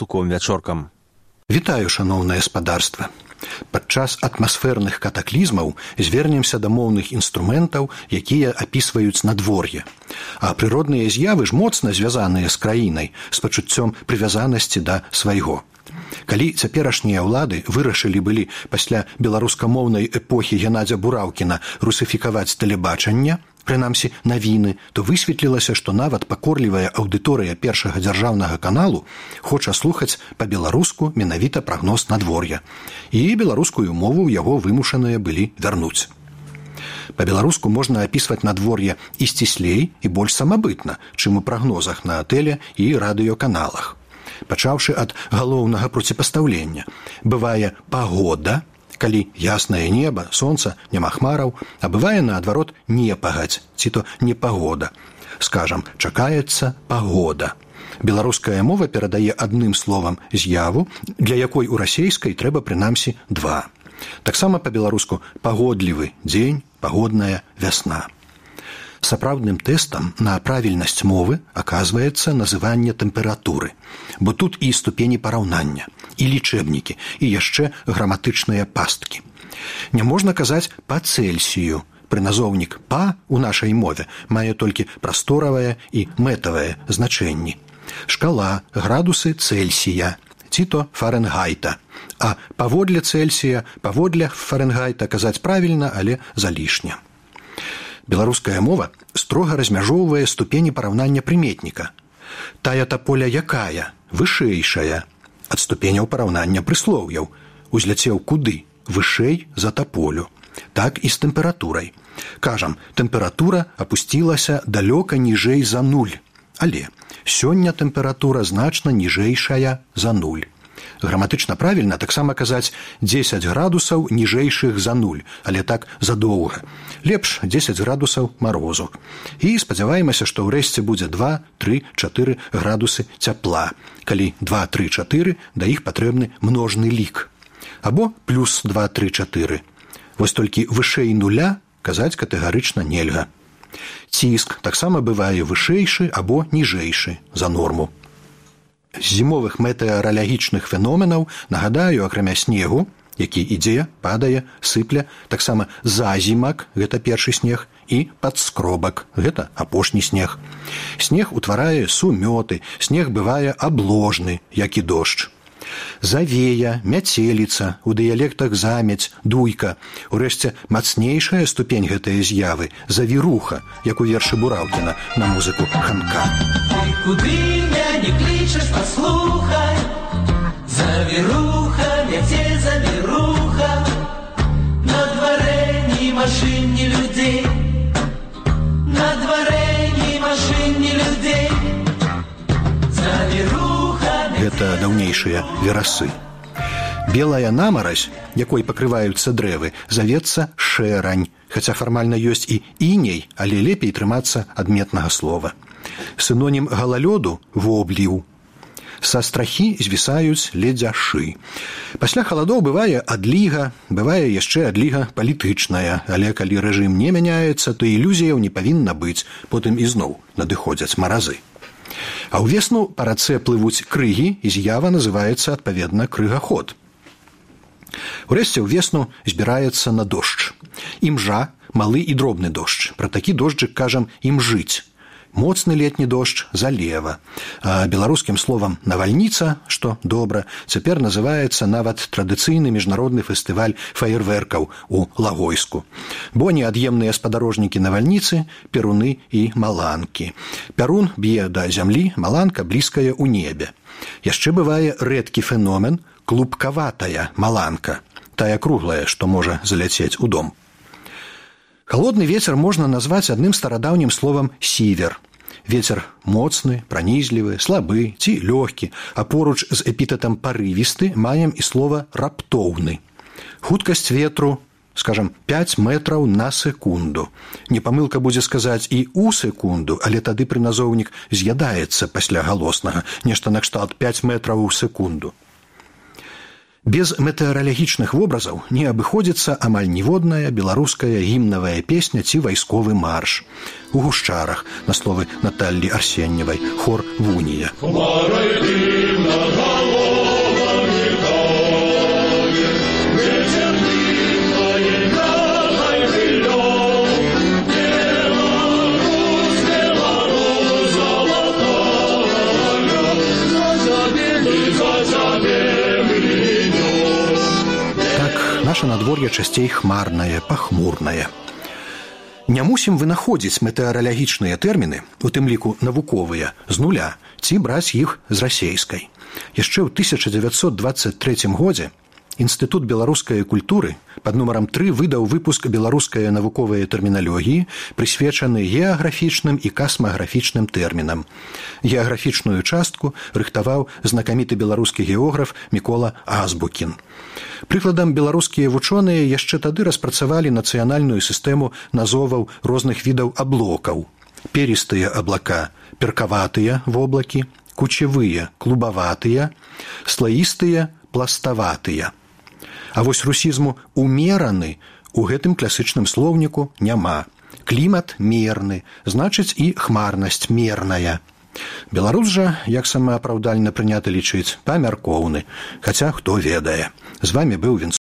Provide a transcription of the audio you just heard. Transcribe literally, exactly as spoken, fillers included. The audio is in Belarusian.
галстуком вячоркам. Вітаю, шаноўнае спадарства. Падчас атмасферных катаклізмаў звернемся да моўных інструментаў, якія апісваюць надвор'е. А прыродныя з'явы ж моцна звязаныя з краінай, з пачуццём прывязанасці да свайго. Калі цяперашнія ўлады вырашылі былі пасля беларускамоўнай эпохі Геннадзя Бураўкіна русіфікаваць тэлебачанне, прынамсі навіны, то высветлілася, што нават пакорлівая аўдыторыя першага дзяржаўнага каналу хоча слухаць па-беларуску менавіта прагноз надвор'я. І беларускую мову ў яго вымушаныя былі вярнуць. Па-беларуску можна апісваць надвор'е і сціслей, і больш самабытна, чым у прагнозах на тэле- і радыёканалах. Пачаўшы ад галоўнага проціпастаўлення. Бывае пагода, калі яснае неба, сонца, няма хмараў, а бывае, наадварот, непагадзь, ці то непагода. Скажам, чакаецца пагода. Беларуская мова перадае адным словам з'яву, для якой у расейскай трэба прынамсі два. Таксама па-беларуску пагодлівы дзень, пагодная вясна. Сапраўдным тэстам на правільнасць мовы аказваецца называнне тэмпературы, бо тут і ступені параўнання, і лічэбнікі, і яшчэ граматычныя пасткі. Не можна казаць па Цельсію. Прыназоўнік па у нашай мове мае толькі прасторавае і мэтавае значэнні. Шкала, градусы Цельсія, ці то Фарэнгайта. А паводле Цельсія, паводле Фарэнгайта казаць правільна, але залішне. Беларуская мова строга размяжоўвае ступені параўнання прыметніка. Тая таполя якая, вышэйшая, ад ступеняў параўнання прыслоўяў. Узляцеў куды? Вышэй за таполю. Так і з тэмпературай. Кажам, тэмпература апусцілася далёка ніжэй за нуль. Але сёння тэмпература значна ніжэйшая за нуль. Граматычна правільна таксама казаць дзесяць градусаў ніжэйшых за нуль, але так задоўга. Лепш дзесяць градусаў марозу. І спадзяваемся, што ўрэшце будзе два, тры, чатыры градусы цяпла. Калі два, тры, чатыры, да іх патрэбны множны лік. Або плюс два, тры, чатыры. Вось толькі вышэй нуля казаць катэгарычна нельга. Ціск таксама бывае вышэйшы або ніжэйшы за норму. З зімовых метэаралагічных феноменаў нагадаю, акрамя снегу, які ідзе, падае, сыпля, таксама зазімак, гэта першы снег, і падскробак, гэта апошні снег. Снег утварае сумёты, снег бывае абложны, як і дождж. Завея, мяцеліца, у дыялектах замець, дуйка. Урэшце, мацнейшая ступень гэтай з'явы – завіруха, як у вершы Бураўкіна на музыку Ханка. Ты куды меня не клічаш, паслухай, завіруха, мяцель, завіруха, на дварэ ні машын, ні людзей, на дварэ ні машын, ні людзей, завіруха. Гэта даўнейшыя верасы. Белая намаразь, якой пакрываюцца дрэвы, завецца шэрань, хаця фармальна ёсць і іней, але лепей трымацца адметнага слова. Сінонім галалёду – вобліў. Са страхі звісаюць ледзяшы. Пасля халадоў бывае адліга, бывае яшчэ адліга палітычная, але калі рэжым не мяняецца, то ілюзіяў не павінна быць, потым ізноў надыходзяць маразы. А ўвесну па рацэ плывуць крыгі, і з'ява называецца, адпаведна, крыгаход. Урэшце ўвесну збіраецца на дождж. Імжа – малы і дробны дождж. Пра такі дожджык кажам імжыць. Моцны летні дождж – залева. А беларускім словам навальніца, што добра, цяпер называецца нават традыцыйны міжнародны фестываль фаерверкаў у Лагойску. Бо неад'емныя спадарожнікі навальніцы – перуны і маланкі. Пярун б'е да зямлі, маланка блізкая ў небе. Яшчэ бывае рэдкі феномен – клубкаватая маланка, тая круглая, што можа заляцець у дом. Халодны вецер можна назваць адным старадаўнім словам сівер. Вецер моцны, пранізлівы, слабы ці лёгкі, а поруч з эпітэтам парывісты маем і слова раптоўны. Хуткасць ветру, скажам, пяць метраў на секунду. Не памылка будзе сказаць і ў секунду, але тады прыназоўнік з'ядаецца пасля галоснага, нешта накшталт пяць метраў у секунду. Без метэаралагічных вобразаў не абыходзіцца амаль ніводная беларуская гімнавая песня ці вайсковы марш. У гушчарах, на словы Наталлі Арсеньевай, хор «Вунія». Хмарай дым над головой наша надвор'е часцей хмарнае, пахмурнае. Не мусім вынаходзіць метэаралагічныя тэрміны, у тым ліку навуковыя, з нуля, ці браць іх з расейскай. Яшчэ ў тысяча дзевяцьсот дваццаць трэцім годзе Інстытут беларускай культуры пад нумарам тры выдаў выпуск беларускай навуковай тэрміналогіі, прысвечаны геаграфічным і касмаграфічным тэрмінам. Геаграфічную частку рыхтаваў знакаміты беларускі географ Мікола Азбукін. Прыкладам, беларускія вучоныя яшчэ тады распрацавалі нацыянальную сістэму назоваў розных відаў аблокаў. Перістыя аблака, перкаватыя воблакі, кучевыя, клубаватыя, слаістыя, пластаватыя. А вось русізму «умераны» у гэтым класычным слоўніку няма. Клімат мерны, значыць і хмарнасць мерная. Беларус жа, як самаапраўдальна прынята лічыць, памяркоўны, хаця хто ведае. З вамі быў Вінцов.